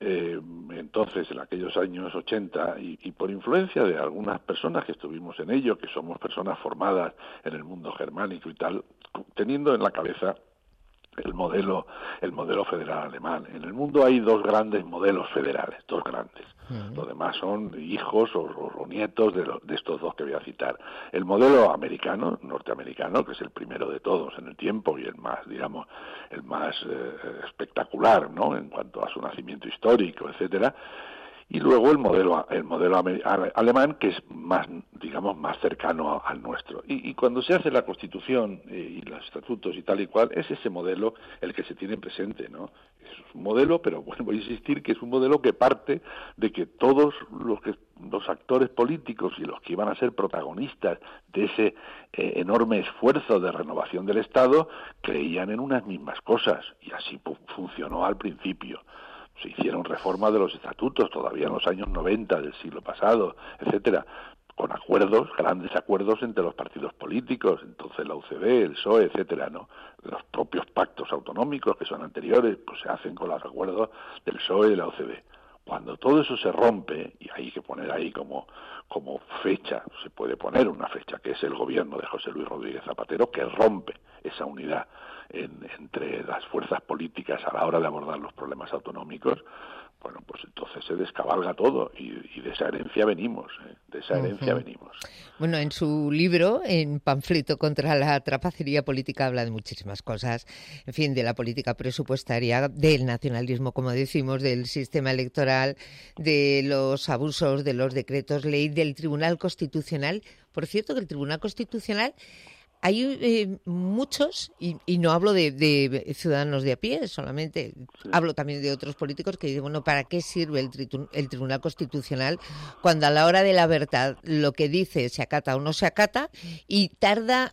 entonces, en aquellos años 80, y por influencia de algunas personas que estuvimos en ello, que somos personas formadas en el mundo germánico y tal, teniendo en la cabeza el modelo federal alemán. En el mundo hay dos grandes modelos federales, dos grandes. Los demás son hijos o nietos de estos dos que voy a citar. El modelo americano, norteamericano, que es el primero de todos en el tiempo y el más, digamos, el más espectacular, ¿no?, en cuanto a su nacimiento histórico, etcétera. Y luego el modelo alemán, que es más, digamos, más cercano al nuestro. Y cuando se hace la Constitución y los estatutos y tal y cual, es ese modelo el que se tiene presente, ¿no? Es un modelo, pero vuelvo a insistir que es un modelo que parte de que todos los actores políticos y los que iban a ser protagonistas de ese enorme esfuerzo de renovación del Estado creían en unas mismas cosas, y así funcionó al principio. Se hicieron reformas de los estatutos todavía en los años 90 del siglo pasado, etcétera, con acuerdos, grandes acuerdos entre los partidos políticos, entonces la UCD, el PSOE, etcétera, ¿no? Los propios pactos autonómicos que son anteriores, pues se hacen con los acuerdos del PSOE y la UCD. Cuando todo eso se rompe, y hay que poner ahí como fecha, se puede poner una fecha, que es el gobierno de José Luis Rodríguez Zapatero, que rompe esa unidad entre las fuerzas políticas a la hora de abordar los problemas autonómicos, bueno, pues entonces se descabalga todo, y de esa herencia venimos, de esa herencia venimos. Bueno, en su libro, en Panfleto contra la trapacería política, habla de muchísimas cosas, en fin, de la política presupuestaria, del nacionalismo, como decimos, del sistema electoral, de los abusos de los decretos ley, del Tribunal Constitucional. Por cierto, que el Tribunal Constitucional, hay muchos, y no hablo de ciudadanos de a pie solamente, hablo también de otros políticos que dicen, bueno, ¿para qué sirve el Tribunal Constitucional cuando a la hora de la verdad lo que dice se acata o no se acata, y tarda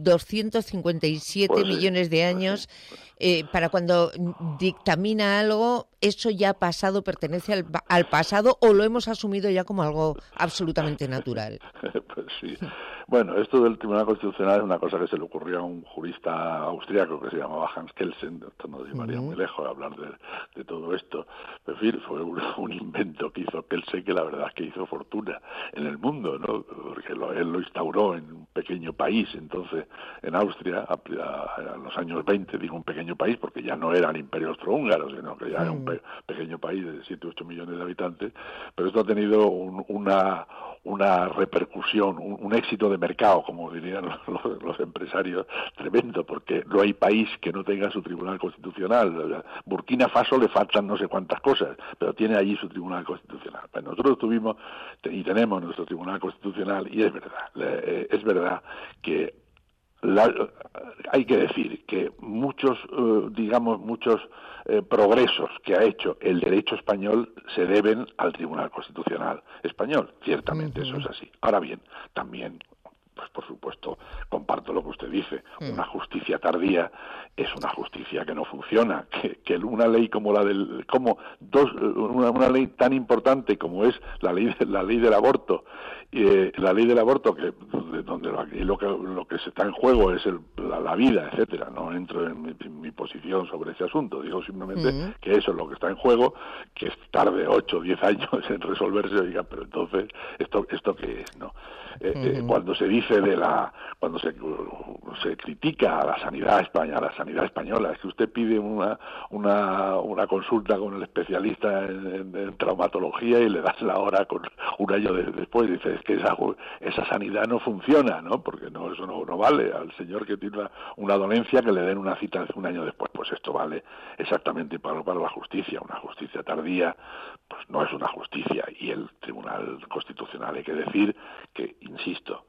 257 millones de años para cuando dictamina algo? Eso ya ha pasado, pertenece al pasado, o lo hemos asumido ya como algo absolutamente natural. Pues sí. Bueno, esto del Tribunal Constitucional es una cosa que se le ocurrió a un jurista austriaco que se llamaba Hans Kelsen. Esto no llevaría muy lejos de hablar de todo esto. En fin, fue un invento que hizo Kelsen, que la verdad es que hizo fortuna en el mundo, ¿no? Porque él lo instauró en un pequeño país, entonces, en Austria, a los años 20, digo un pequeño país porque ya no era el Imperio Austrohúngaro, sino que ya era un pequeño país de 7 u 8 millones de habitantes, pero esto ha tenido una repercusión, un éxito de mercado, como dirían los empresarios, tremendo, porque no hay país que no tenga su Tribunal Constitucional. Burkina Faso le faltan no sé cuántas cosas, pero tiene allí su Tribunal Constitucional. Pues nosotros tuvimos y tenemos nuestro Tribunal Constitucional, y es verdad que hay que decir que muchos progresos que ha hecho el derecho español se deben al Tribunal Constitucional español. Ciertamente eso es así. Ahora bien, también, pues por supuesto, comparto lo que usted dice. Una justicia tardía es una justicia que no funciona. Que una ley como una ley tan importante como es la ley del aborto, que donde lo que se está en juego es la vida, etcétera. No entro en mi posición sobre ese asunto. Digo simplemente que eso es lo que está en juego, que tarde 8 o 10 años en resolverse. Oiga, pero entonces esto qué es, ¿no? Cuando se dice cuando se critica a la sanidad española, es que usted pide una consulta con el especialista en traumatología y le das la hora con un año después, dice, es que esa sanidad no funciona, ¿no? Porque eso no vale. Al señor que tiene una dolencia, que le den una cita un año después, pues esto vale exactamente para la justicia. Una justicia tardía pues no es una justicia, y el Tribunal Constitucional, hay que decir que, insisto,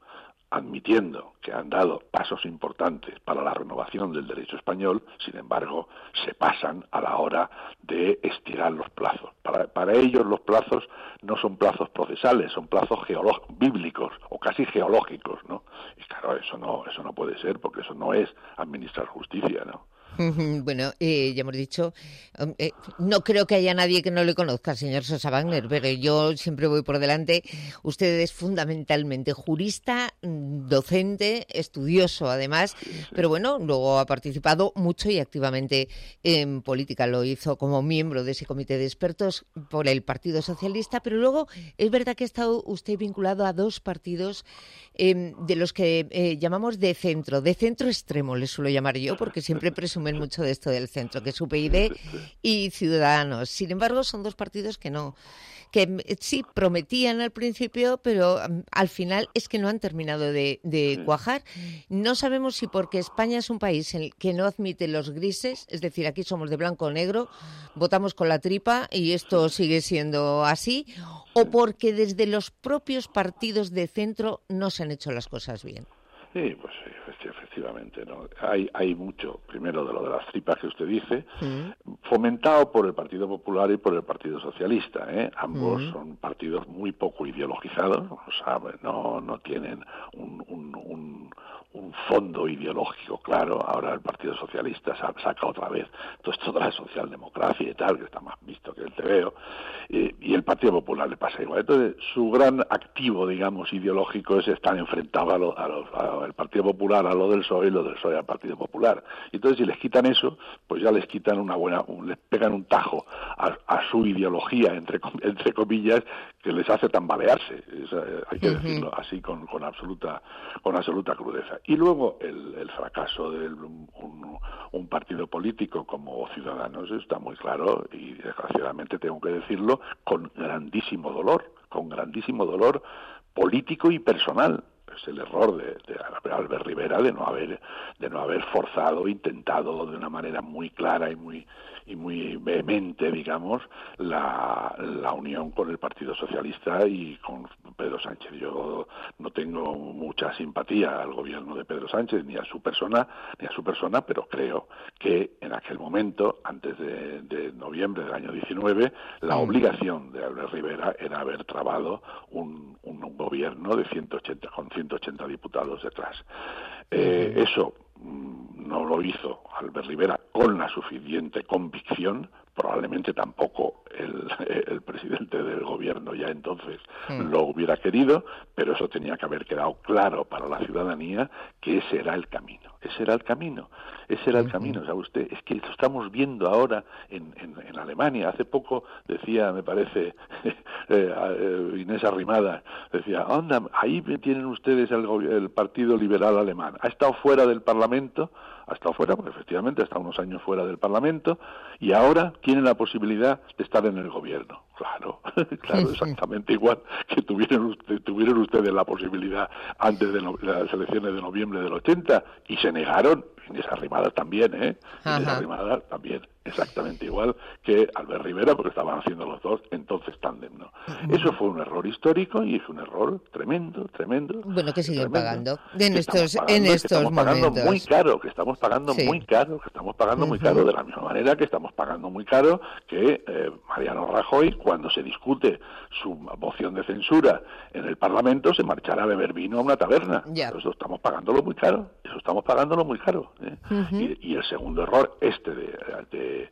admitiendo que han dado pasos importantes para la renovación del derecho español, sin embargo, se pasan a la hora de estirar los plazos. Para ellos los plazos no son plazos procesales, son plazos bíblicos o casi geológicos, ¿no? Y claro, eso no puede ser, porque eso no es administrar justicia, ¿no? Bueno, ya hemos dicho, no creo que haya nadie que no le conozca, señor Sosa Wagner, pero yo siempre voy por delante. Usted es fundamentalmente jurista, docente, estudioso además, pero bueno, luego ha participado mucho y activamente en política. Lo hizo como miembro de ese comité de expertos por el Partido Socialista, pero luego es verdad que ha estado usted vinculado a dos partidos de los que llamamos de centro extremo, les suelo llamar yo, porque siempre presumen mucho de esto del centro, que es UPyD y Ciudadanos. Sin embargo, son dos partidos que sí prometían al principio, pero al final es que no han terminado de cuajar. No sabemos si porque España es un país en el que no admite los grises, es decir, aquí somos de blanco o negro, votamos con la tripa y esto sigue siendo así, o porque desde los propios partidos de centro no se han hecho las cosas bien. Sí, pues efectivamente, ¿no? Hay mucho, primero, de lo de las tripas que usted dice, fomentado por el Partido Popular y por el Partido Socialista, ¿eh? Ambos son partidos muy poco ideologizados, no tienen un fondo ideológico claro. Ahora el Partido Socialista saca otra vez todo esto de la socialdemocracia y tal, que está más visto que el TVO, y el Partido Popular le pasa igual. Entonces, su gran activo, digamos, ideológico es estar enfrentado al Partido Popular, a lo del PSOE, y lo del PSOE al Partido Popular. Entonces, si les quitan eso, pues ya les quitan les pegan un tajo a su ideología, entre comillas, que les hace tambalearse. Hay que decirlo así con absoluta crudeza. Y luego el fracaso de un partido político como Ciudadanos está muy claro, y desgraciadamente tengo que decirlo, con grandísimo dolor político y personal. Es el error de Albert Rivera de no haber forzado, intentado de una manera muy clara y muy vehemente, digamos, la unión con el Partido Socialista y con Pedro Sánchez. Yo no tengo mucha simpatía al gobierno de Pedro Sánchez ni a su persona, pero creo que en aquel momento, antes de noviembre del año 19, la obligación de Albert Rivera era haber trabado un gobierno de 180 diputados detrás. Eso no lo hizo Albert Rivera con la suficiente convicción. Probablemente tampoco el presidente del gobierno ya entonces lo hubiera querido, pero eso tenía que haber quedado claro para la ciudadanía, que ese era el camino. ¿Sabe usted? Es que lo estamos viendo ahora en Alemania. Hace poco decía, me parece, Inés Arrimadas, decía, anda, ahí tienen ustedes el Partido Liberal Alemán. Ha estado fuera del Parlamento, porque efectivamente ha estado unos años fuera del Parlamento, y ahora tienen la posibilidad de estar en el gobierno. Claro, exactamente igual que tuvieron ustedes la posibilidad antes de las elecciones de noviembre del 80, y se negaron. Inés Arrimadas también, Inés Arrimadas también, exactamente igual que Albert Rivera, porque estaban haciendo los dos entonces tándem, ¿no? Eso fue un error histórico y es un error tremendo. Bueno, que siguen pagando en estos momentos. Pagando muy caro, que estamos pagando muy caro, de la misma manera que estamos pagando muy caro que Mariano Rajoy, cuando se discute su moción de censura en el Parlamento, se marchará a beber vino a una taberna. Eso estamos pagándolo muy caro. Y el segundo error, de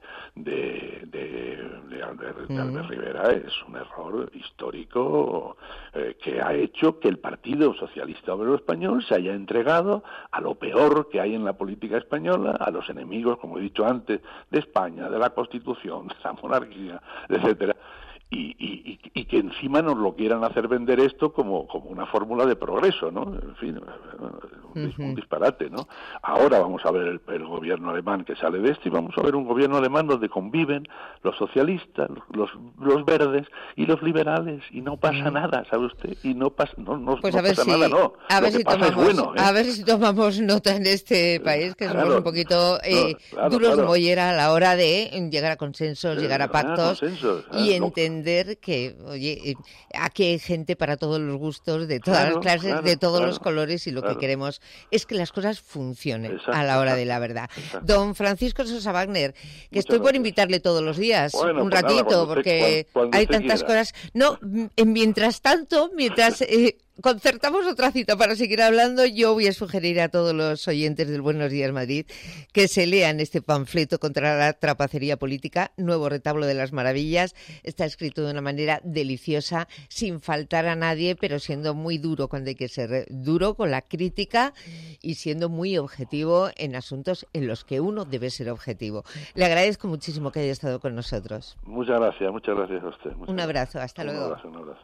Albert Rivera, es un error histórico que ha hecho que el Partido Socialista Obrero Español se haya entregado a lo peor que hay en la política española, a los enemigos, como he dicho antes, de España, de la Constitución, de la monarquía, etcétera. Y que encima nos lo quieran hacer vender esto como una fórmula de progreso, ¿no? En fin, un disparate, ¿no? Ahora vamos a ver el gobierno alemán que sale de esto, y vamos a ver un gobierno alemán donde conviven los socialistas, los verdes y los liberales, y no pasa nada, ¿sabe usted? Y no pasa nada, no. A ver si tomamos nota en este país, que somos un poquito duros de mollera a la hora de llegar a consensos, llegar a pactos y entender entender que, oye, aquí hay gente para todos los gustos, de todas las clases, de todos los colores, y lo que queremos es que las cosas funcionen a la hora de la verdad. Don Francisco Sosa Wagner, que estoy por invitarle todos los días, un ratito, porque hay tantas cosas. No, mientras tanto, mientras concertamos otra cita para seguir hablando, yo voy a sugerir a todos los oyentes del Buenos Días Madrid que se lean este panfleto contra la trapacería política, Nuevo retablo de las maravillas. Está escrito de una manera deliciosa, sin faltar a nadie, pero siendo muy duro cuando hay que ser duro con la crítica y siendo muy objetivo en asuntos en los que uno debe ser objetivo. Le agradezco muchísimo que haya estado con nosotros. Muchas gracias a usted. Un abrazo, hasta luego. Un abrazo.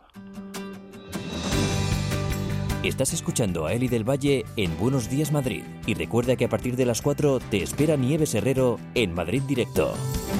Estás escuchando a Eli del Valle en Buenos Días Madrid. Y recuerda que a partir de las 4 te espera Nieves Herrero en Madrid Directo.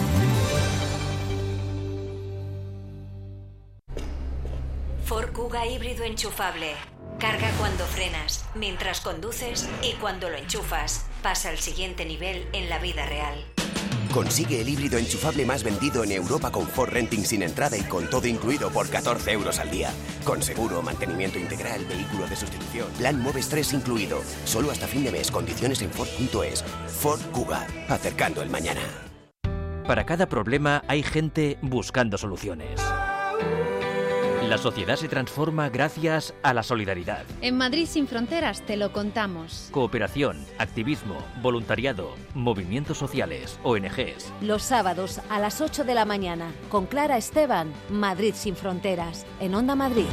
Ford Kuga híbrido enchufable. Carga cuando frenas, mientras conduces y cuando lo enchufas. Pasa al siguiente nivel en la vida real. Consigue el híbrido enchufable más vendido en Europa con Ford Renting sin entrada y con todo incluido por 14 euros al día. Con seguro, mantenimiento integral, vehículo de sustitución, plan Moves 3 incluido. Solo hasta fin de mes, condiciones en Ford.es. Ford Kuga, acercando el mañana. Para cada problema hay gente buscando soluciones. La sociedad se transforma gracias a la solidaridad. En Madrid sin fronteras te lo contamos. Cooperación, activismo, voluntariado, movimientos sociales, ONGs. Los sábados a las 8 de la mañana, con Clara Esteban, Madrid sin fronteras, en Onda Madrid.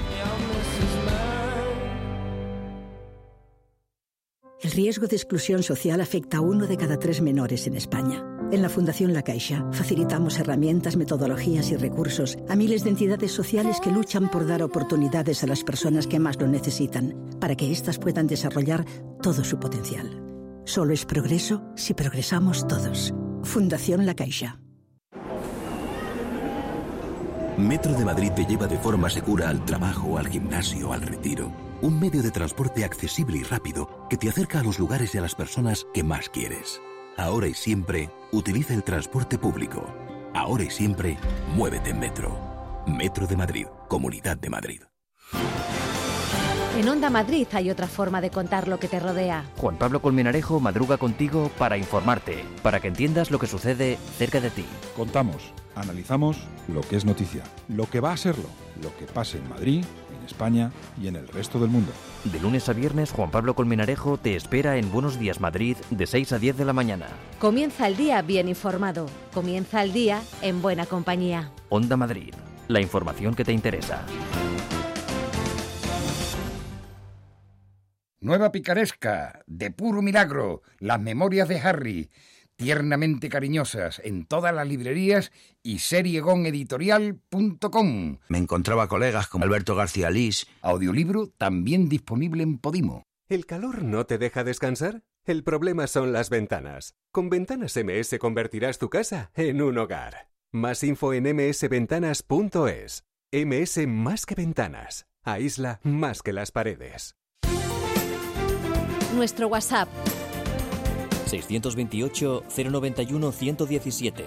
El riesgo de exclusión social afecta a 1 de cada 3 menores en España. En la Fundación La Caixa facilitamos herramientas, metodologías y recursos a miles de entidades sociales que luchan por dar oportunidades a las personas que más lo necesitan, para que éstas puedan desarrollar todo su potencial. Solo es progreso si progresamos todos. Fundación La Caixa. Metro de Madrid te lleva de forma segura al trabajo, al gimnasio, al retiro. Un medio de transporte accesible y rápido que te acerca a los lugares y a las personas que más quieres. Ahora y siempre, utiliza el transporte público. Ahora y siempre, muévete en Metro. Metro de Madrid, Comunidad de Madrid. En Onda Madrid hay otra forma de contar lo que te rodea. Juan Pablo Colmenarejo madruga contigo para informarte, para que entiendas lo que sucede cerca de ti. Contamos, analizamos lo que es noticia, lo que va a serlo, lo que pasa en Madrid, en España y en el resto del mundo. De lunes a viernes, Juan Pablo Colmenarejo te espera en Buenos Días Madrid de 6 a 10 de la mañana. Comienza el día bien informado. Comienza el día en buena compañía. Onda Madrid, la información que te interesa. Nueva picaresca, de puro milagro, las memorias de Harry, tiernamente cariñosas en todas las librerías y seriegoneditorial.com. Me encontraba colegas como Alberto García Lís. Audiolibro también disponible en Podimo. ¿El calor no te deja descansar? El problema son las ventanas. Con Ventanas MS convertirás tu casa en un hogar. Más info en msventanas.es. MS más que ventanas. Aísla más que las paredes. Nuestro WhatsApp 628 091 117.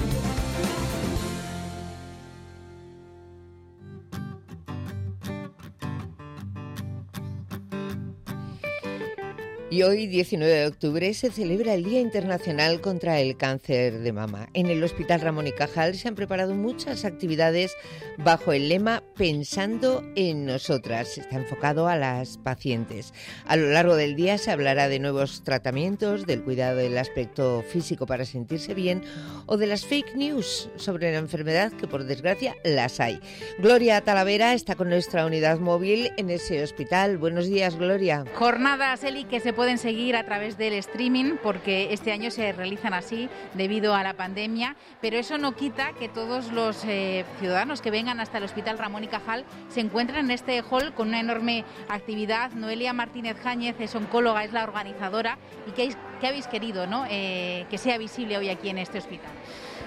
Y hoy, 19 de octubre, se celebra el Día Internacional contra el Cáncer de Mama. En el Hospital Ramón y Cajal se han preparado muchas actividades bajo el lema Pensando en Nosotras. Está enfocado a las pacientes. A lo largo del día se hablará de nuevos tratamientos, del cuidado del aspecto físico para sentirse bien o de las fake news sobre la enfermedad, que por desgracia las hay. Gloria Talavera está con nuestra unidad móvil en ese hospital. Buenos días, Gloria. Jornadas, Eli, que se pueden seguir a través del streaming, porque este año se realizan así debido a la pandemia, pero eso no quita que todos los ciudadanos que vengan hasta el Hospital Ramón y Cajal se encuentren en este hall con una enorme actividad. Noelia Martínez Jáñez es oncóloga, es la organizadora. ¿Y qué habéis querido, ¿no? Que sea visible hoy aquí en este hospital?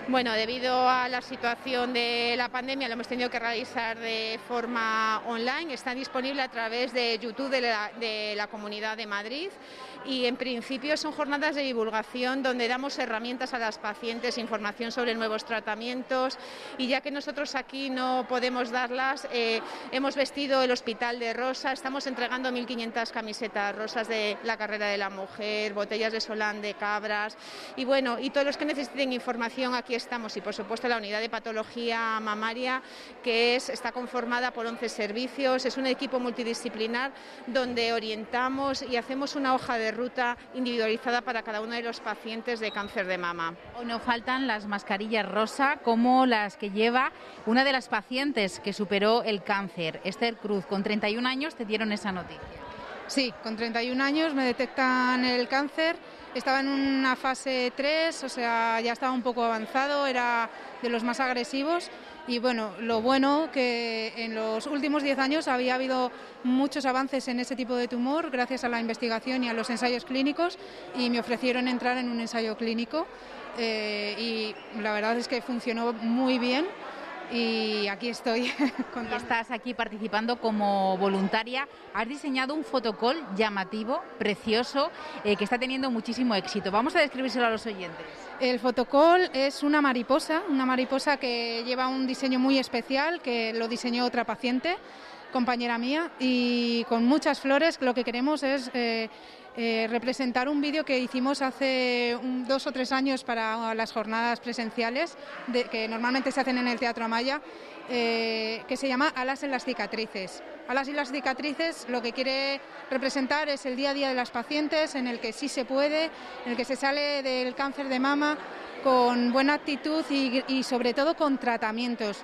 Bueno, debido a la situación de la pandemia lo hemos tenido que realizar de forma online. Está disponible a través de YouTube de la Comunidad de Madrid y en principio son jornadas de divulgación donde damos herramientas a las pacientes, información sobre nuevos tratamientos, y ya que nosotros aquí no podemos darlas, hemos vestido el hospital de rosa, estamos entregando 1.500 camisetas rosas de la carrera de la mujer, botellas de Solán de cabras y bueno, y todos los que necesiten información aquí estamos, y por supuesto la unidad de patología mamaria que está conformada por 11 servicios, es un equipo multidisciplinar donde orientamos y hacemos una hoja de ruta individualizada para cada uno de los pacientes de cáncer de mama. Hoy no faltan las mascarillas rosa como las que lleva una de las pacientes que superó el cáncer, Esther Cruz. Con 31 años te dieron esa noticia. Sí, con 31 años me detectan el cáncer. Estaba en una fase 3, o sea, ya estaba un poco avanzado, era de los más agresivos. Y bueno, lo bueno que en los últimos 10 años había habido muchos avances en ese tipo de tumor gracias a la investigación y a los ensayos clínicos, y me ofrecieron entrar en un ensayo clínico y la verdad es que funcionó muy bien. Y aquí estoy. Estás aquí participando como voluntaria. Has diseñado un fotocall llamativo, precioso, que está teniendo muchísimo éxito. Vamos a describírselo a los oyentes. El fotocall es una mariposa que lleva un diseño muy especial, que lo diseñó otra paciente, compañera mía, y con muchas flores. Lo que queremos es representar un vídeo que hicimos hace 2 o 3 años para las jornadas presenciales que normalmente se hacen en el Teatro Amaya, que se llama Alas en las cicatrices. Alas en las cicatrices lo que quiere representar es el día a día de las pacientes, en el que sí se puede, en el que se sale del cáncer de mama con buena actitud y sobre todo con tratamientos,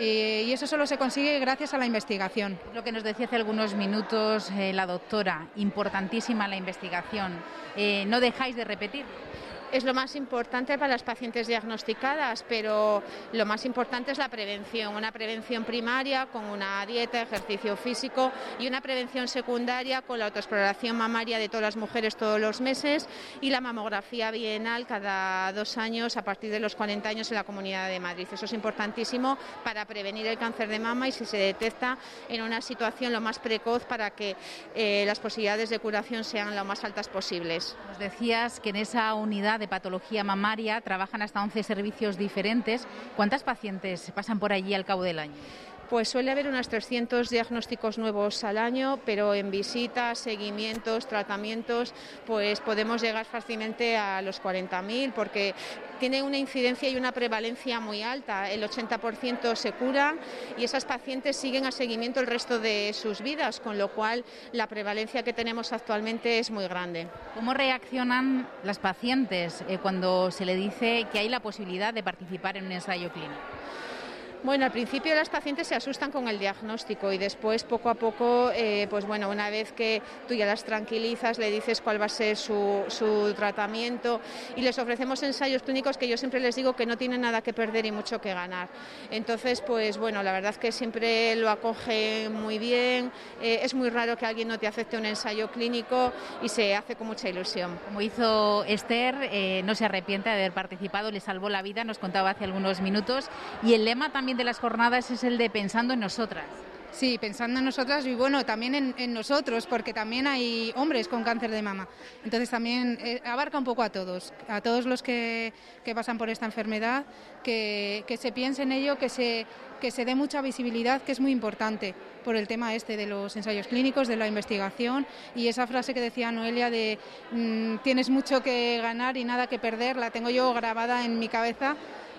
y eso solo se consigue gracias a la investigación. Lo que nos decía hace algunos minutos la doctora, importantísima la investigación, no dejáis de repetir. Es lo más importante para las pacientes diagnosticadas, pero lo más importante es la prevención, una prevención primaria con una dieta, ejercicio físico, y una prevención secundaria con la autoexploración mamaria de todas las mujeres todos los meses y la mamografía bienal cada 2 años a partir de los 40 años en la Comunidad de Madrid. Eso es importantísimo para prevenir el cáncer de mama y si se detecta en una situación lo más precoz para que las posibilidades de curación sean lo más altas posibles. Nos decías que en esa unidad de patología mamaria trabajan hasta 11 servicios diferentes. ¿Cuántas pacientes pasan por allí al cabo del año? Pues suele haber unos 300 diagnósticos nuevos al año, pero en visitas, seguimientos, tratamientos, pues podemos llegar fácilmente a los 40.000 porque tiene una incidencia y una prevalencia muy alta. El 80% se curan y esas pacientes siguen a seguimiento el resto de sus vidas, con lo cual la prevalencia que tenemos actualmente es muy grande. ¿Cómo reaccionan las pacientes cuando se le dice que hay la posibilidad de participar en un ensayo clínico? Bueno, al principio las pacientes se asustan con el diagnóstico y después poco a poco, pues bueno, una vez que tú ya las tranquilizas, le dices cuál va a ser su tratamiento y les ofrecemos ensayos clínicos que yo siempre les digo que no tienen nada que perder y mucho que ganar. Entonces, pues bueno, la verdad es que siempre lo acogen muy bien, es muy raro que alguien no te acepte un ensayo clínico y se hace con mucha ilusión. Como hizo Esther, no se arrepiente de haber participado, le salvó la vida, nos contaba hace algunos minutos, y el lema también de las jornadas es el de pensando en nosotras. Sí, pensando en nosotras y bueno, también en nosotros, porque también hay hombres con cáncer de mama. Entonces también abarca un poco a todos los que pasan por esta enfermedad, que se piense en ello, que se dé mucha visibilidad, que es muy importante por el tema de los ensayos clínicos, de la investigación, y esa frase que decía Noelia de tienes mucho que ganar y nada que perder, la tengo yo grabada en mi cabeza.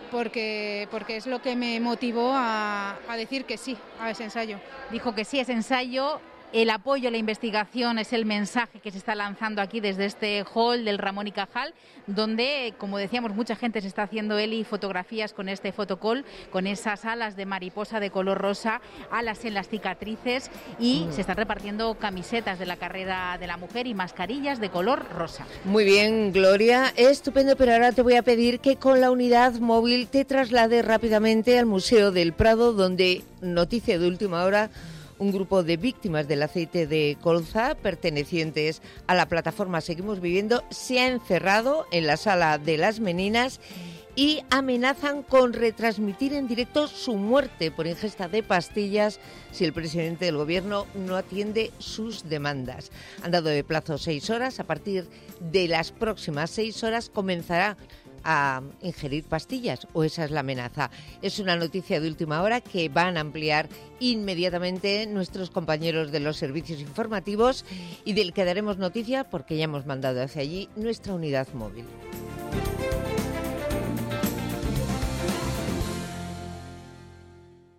Porque es lo que me motivó a decir que sí a ese ensayo. Dijo que sí a ese ensayo. El apoyo a la investigación es el mensaje que se está lanzando aquí desde este hall del Ramón y Cajal, donde, como decíamos, mucha gente se está haciendo fotografías con este fotocall, con esas alas de mariposa de color rosa, alas en las cicatrices, y se están repartiendo camisetas de la carrera de la mujer y mascarillas de color rosa. Muy bien, Gloria, estupendo, pero ahora te voy a pedir que con la unidad móvil te traslades rápidamente al Museo del Prado, donde, noticia de última hora, un grupo de víctimas del aceite de colza pertenecientes a la plataforma Seguimos Viviendo se ha encerrado en la Sala de las Meninas y amenazan con retransmitir en directo su muerte por ingesta de pastillas si el presidente del gobierno no atiende sus demandas. Han dado de plazo 6 horas. A partir de las próximas 6 horas comenzará a ingerir pastillas, o esa es la amenaza. Es una noticia de última hora que van a ampliar inmediatamente nuestros compañeros de los servicios informativos y del que daremos noticia porque ya hemos mandado hacia allí nuestra unidad móvil.